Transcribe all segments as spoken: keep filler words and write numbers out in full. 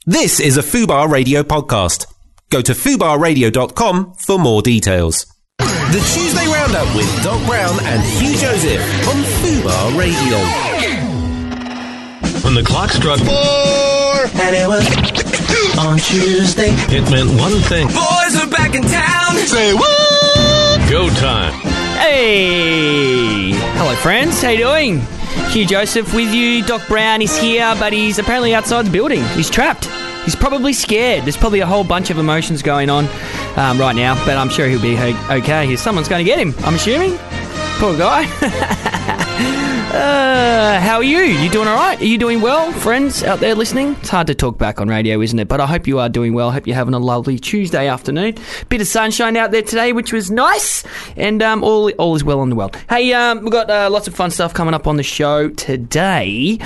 This is a Fubar Radio podcast. Go to fubar radio dot com for more details. The Tuesday Roundup with Doc Brown and Hugh Joseph on Fubar Radio. When the clock struck four, and it was on Tuesday, it meant one thing. Boys are back in town. Say what? Go time. Hey! Hello, friends. How you doing? Hugh Joseph with you. Doc Brown is here, but he's apparently outside the building. He's trapped. He's probably scared. There's probably a whole bunch of emotions going on um, right now, but I'm sure he'll be okay. Someone's going to get him, I'm assuming. Poor guy. uh, how are you? You doing all right? Are you doing well, friends out there listening? It's hard to talk back on radio, isn't it? But I hope you are doing well. I hope you're having a lovely Tuesday afternoon. Bit of sunshine out there today, which was nice, and um, all all is well in the world. Hey, um, we've got uh, lots of fun stuff coming up on the show today.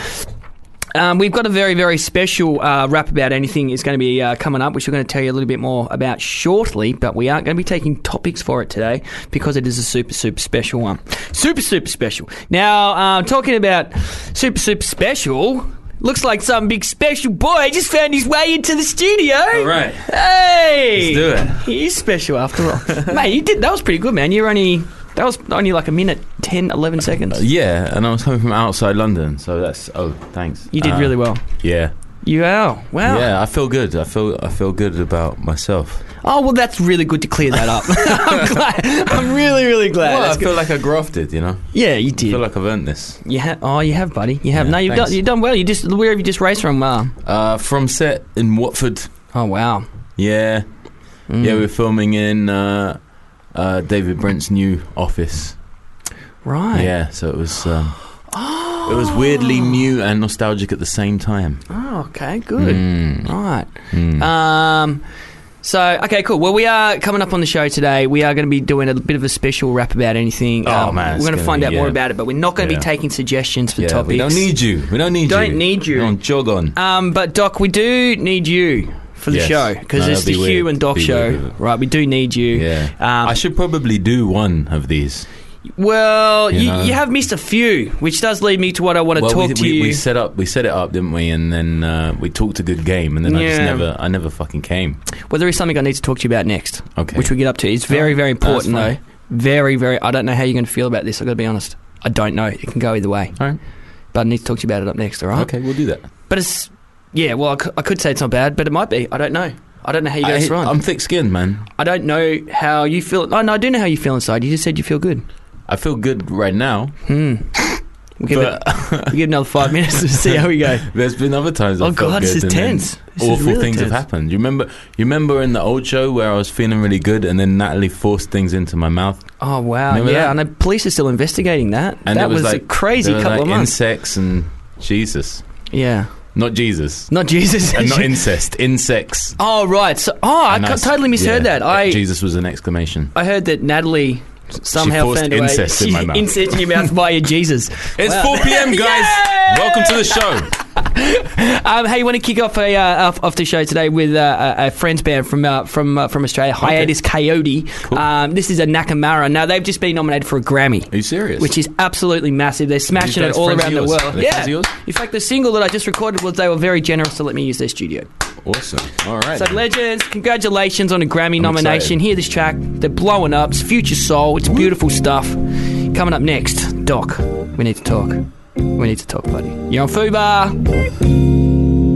Um, we've got a very, very special uh, Rap About Anything is going to be uh, coming up, which we're going to tell you a little bit more about shortly, but we aren't going to be taking topics for it today because it is a super, super special one. Super, super special. Now, uh, talking about super, super special, looks like some big special boy just found his way into the studio. All right. Hey! Let's do it. He is special after all. Mate, you did, that was pretty good, man. You're only... That was only like a minute, ten, eleven seconds. Uh, yeah, and I was coming from outside London, so that's... Oh, thanks. You did uh, really well. Yeah. You are. Wow. Yeah, I feel good. I feel I feel good about myself. Oh, well, that's really good to clear that up. I'm glad. I'm really, really glad. Well, That's I feel good. like I grafted, you know? Yeah, you I did. feel like I've earned this. You ha- oh, you have, buddy. You have. Yeah, no, you've thanks. done, you've done well. You just Where have you just raced from? Uh, Uh, from set in Watford. oh, wow. Yeah. Mm. Yeah, we're filming in uh, uh, David Brent's new office. Right. Yeah, so it was... Um, oh. It was weirdly new and nostalgic at the same time. Oh, okay, good. Mm. Right. Mm. Um... So, okay, cool. Well, we are coming up on the show today. We are going to be doing a bit of a special Rap About Anything. Oh, um, man, We're going to it's find gonna out be, more yeah. about it, but we're not going to Yeah. be taking suggestions for yeah, topics. we don't need you. We don't need Don't you. need you. Don't jog on. Um, but, Doc, we do need you for the Yes. show because No, it's that'd the be Hugh weird. and Doc Be show. weird, be weird. Right, we do need you. Yeah. Um, I should probably do one of these. Well, You you, know. you have missed a few, which does lead me to what I want to Well, talk we, to we, you. we set up, we set it up, didn't we? And then uh, we talked a good game, and then I just Yeah. never, I never fucking came. Well, there is something I need to talk to you about next, Okay. which we get up to. It's very, Oh, very important, that's though. Very, very. I don't know how you're going to feel about this. I've got to be honest. I don't know. It can go either way. All right. But I need to talk to you about it up next, all right? Okay, we'll do that. But it's... Yeah, well, I cou- I could say it's not bad, but it might be. I don't know. I don't know how you I, guys run. I'm thick-skinned, man. I don't know how you feel... Oh, no, I do know how you feel inside. You just said you feel good. I feel good right now. Hmm. We'll give, But- it, we'll give it another five minutes to see how we go. There's been other times. Oh, I've felt God, this good is and then tense. This is awful really things tense. have happened. You remember? You remember in the old show where I was feeling really good, and then Natalie forced things into my mouth, Oh, wow. Remember yeah, that? and the police are still investigating that. and that it was, was, like a crazy there was, couple like of months. insects and Jesus, Yeah. not Jesus, Not Jesus. and not incest, insects. Oh, right. So, oh, I And co- s- totally misheard yeah, that. I Jesus was an exclamation. I heard that Natalie somehow forced found a way. incest in my mouth. Incest in your mouth via Jesus. It's Wow. four p.m. guys. Yay! Welcome to the show. Um, hey, you want to kick off a uh, off, off the show today with uh, a, a friends band from uh, from uh, from Australia, Hiatus Coyote. Cool. Um, this is a Nakamura. Now they've just been nominated for a Grammy. Are you serious? Which is absolutely massive. They're smashing it guys all friends around of the yours? world. Are they Yeah. friends of yours? In fact, the single that I just recorded was they were very generous to let me use their studio. awesome. All right. So, legends, congratulations on a Grammy I'm nomination. excited. Hear this track. They're blowing up. It's Future Soul. It's beautiful stuff. Coming up next, Doc, we need to talk. We need to talk, buddy. You're on Fubar.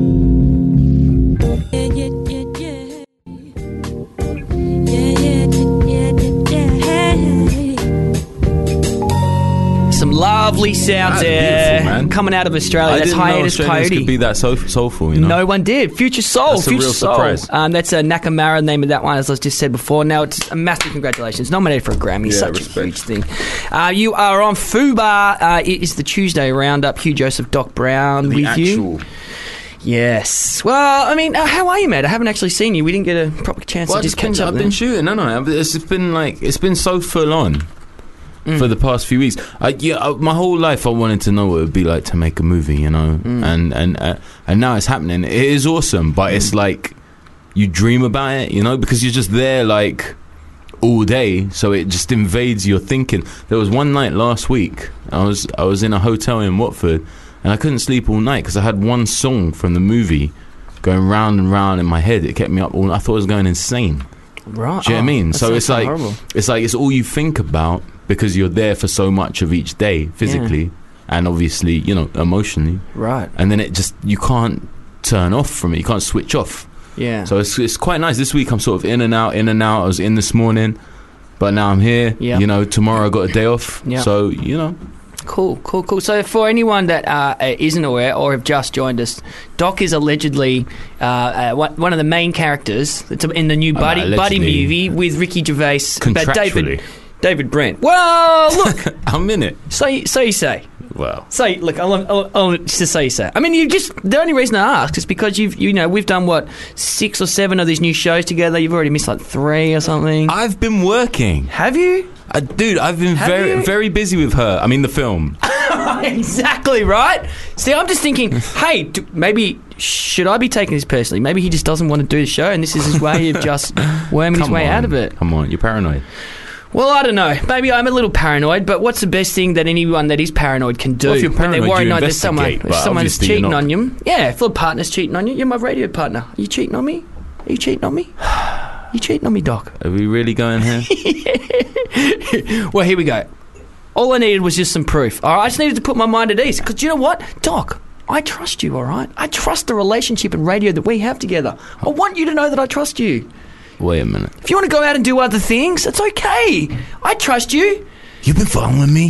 Some lovely sounds That's there beautiful, man. coming out of Australia. I That's didn't know Hiatus Australians Coyote. could be that so- soulful, you know. No one did. Future Soul. That's a Future real Soul. surprise. Um, that's a Nakamura name of that one, as I just said before. Now it's a massive congratulations. Nominated for a Grammy. Yeah, Such respect. a huge thing. Uh, you are on Fubar. Uh, it is the Tuesday Roundup. Hugh Joseph, Doc Brown The with actual. you. Yes. Well, I mean, uh, how are you, mate? I haven't actually seen you. We didn't get a proper chance Well, to I've just just been, catch up. I've then. been shooting. No, no, no. It's been like it's been so full on Mm. for the past few weeks. I, yeah, I, my whole life I wanted to know what it would be like to make a movie, you know, Mm. and and uh, and now it's happening. It is awesome, but it's like you dream about it, you know, because you're just there like all day, so it just invades your thinking. There was one night last week. I was I was in a hotel in Watford, and I couldn't sleep all night because I had one song from the movie going round and round in my head. It kept me up all. I thought I was going insane. Right. Do you know what I mean? that So sounds it's like horrible. it's like it's all you think about because you're there for so much of each day physically and obviously, you know, emotionally. Right. And then it just you can't turn off from it. You can't switch off. Yeah. So it's it's quite nice. This week I'm sort of in and out, in and out. I was in this morning, but now I'm here. Yeah. You know, tomorrow I got a day off. Yeah. So you know. Cool, cool, cool. So for anyone that uh, isn't aware or have just joined us, Doc is allegedly uh, uh, one of the main characters in the new Oh, Buddy no, Buddy allegedly. movie with Ricky Gervais about David Contractually. David Brent. Well, look, I'm in it. so so you say. Well. So look, I'll, I'll, I'll just say so. I mean, you just the only reason I ask is because you've you know we've done what six or seven of these new shows together. You've already missed like three or something. I've been working. Have you? Uh, dude, I've been Have very you? very busy with her. I mean, the film. Exactly right. See, I'm just thinking, hey, do, maybe should I be taking this personally? Maybe he just doesn't want to do the show, and this is his way of just worming his Come way on. out of it. Come on, you're paranoid. Well, I don't know. Maybe I'm a little paranoid, but what's the best thing that anyone that is paranoid can do Well, if you're when they're paranoid, worried you like there's someone, investigate, there's but someone's obviously you're cheating not- on you? Yeah, if a partner's cheating on you, you're my radio partner. Are you cheating on me? Are you cheating on me? Are you cheating on me, Doc? Are we really going here? Well, here we go. All I needed was just some proof. All right, I just needed to put my mind at ease. Because you know what, Doc? I trust you. All right, I trust the relationship in radio that we have together. I want you to know that I trust you. Wait a minute. If you want to go out and do other things, it's okay. I trust you. You've been following me?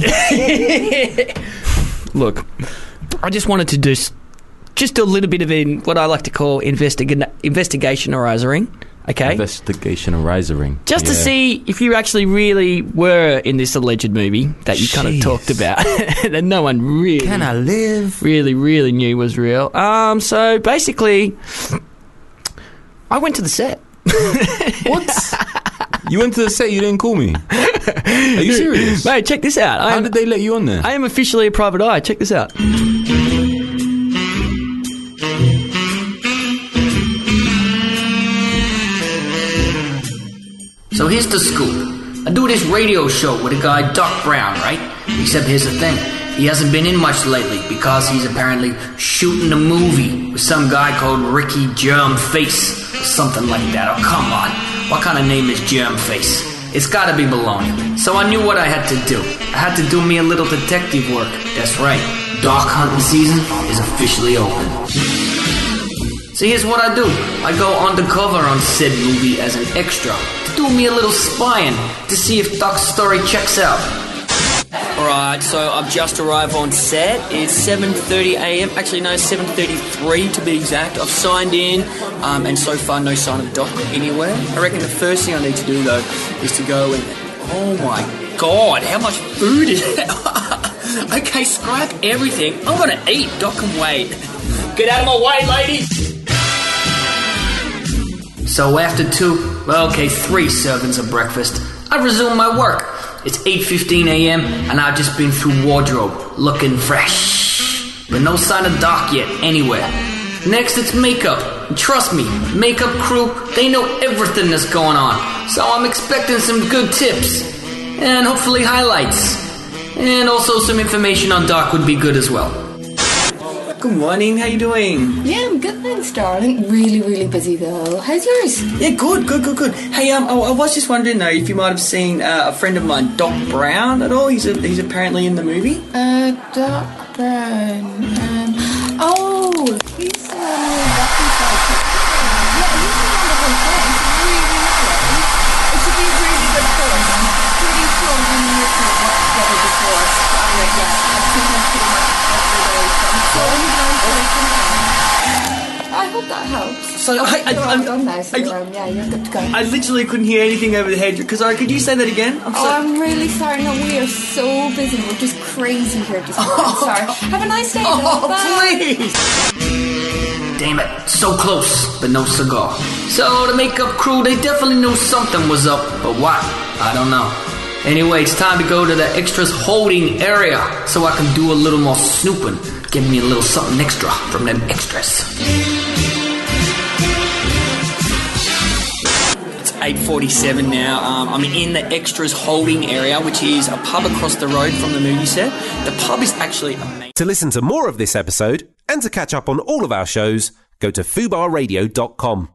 Look, I just wanted to do s- just a little bit of in what I like to call investiga- investigationizing. Okay. Investigation arising. Just to Yeah. see if you actually really were in this alleged movie that you kind of Jeez. talked about that no one really, Can I live? really, really knew was real. Um, so basically, I went to the set. What? You went to the set, you didn't call me. Are you serious? Mate, check this out. I How am, did they let you on there? I am officially a private eye. Check this out. So here's the scoop. I do this radio show with a guy, Doc Brown, right? Except here's the thing. He hasn't been in much lately because he's apparently shooting a movie with some guy called Ricky Germ Face. Or something like that. Oh, come on. What kind of name is Germ Face? It's gotta be baloney. So I knew what I had to do. I had to do me a little detective work. That's right. Dog hunting season is officially open. So here's what I do. I go undercover on said movie as an extra to do me a little spying to see if Doc's story checks out. Alright, so I've just arrived on set. It's seven thirty a.m. Actually, no, seven thirty-three to be exact. I've signed in, um, and so far no sign of Doc anywhere. I reckon the first thing I need to do, though, is to go and... Oh my god, how much food is that? Okay, scrap everything. I'm gonna eat. Doc can wait. Get out of my way, lady! So after two, well, okay, three servings of breakfast, I resume my work. It's eight fifteen a.m. and I've just been through wardrobe, looking fresh. But no sign of Doc yet, anywhere. Next, it's makeup. And trust me, makeup crew, they know everything that's going on. So I'm expecting some good tips. And hopefully highlights. And also some information on Doc would be good as well. Good morning, how you doing? Yeah, I'm good, thanks, darling. Really, really busy though. How's yours? Yeah, good, good, good, good. Hey, um, I, I was just wondering though if you might have seen uh, a friend of mine, Doc Brown, at all. He's a, he's apparently in the movie. Uh, Doc Brown. Um, oh, he's the one who reconciled. Yeah, he's a wonderful friend. Really nice. It should be a really good film. I'm pretty sure when we used to work together before. I'm like, yeah, I've seen him pretty much every day from film. I hope that helps. So, I- I- you're all I'm- done now, so I- you're, um, yeah, you're good to go. I literally couldn't hear anything over the head. Because, sorry, could you say that again? I'm Oh, sorry. I'm really sorry. No, we are so busy. We're just crazy here this morning. Oh, sorry. Have a nice day. Oh, though. Bye. please! Damn it, so close, but no cigar. So the makeup crew, they definitely knew something was up, but what? I don't know. Anyway, it's time to go to the extras holding area so I can do a little more snooping. Give me a little something extra from them extras. It's eight forty-seven now. Um, I'm in the extras holding area, which is a pub across the road from the movie set. The pub is actually amazing. To listen to more of this episode and to catch up on all of our shows, Go to fubar radio dot com.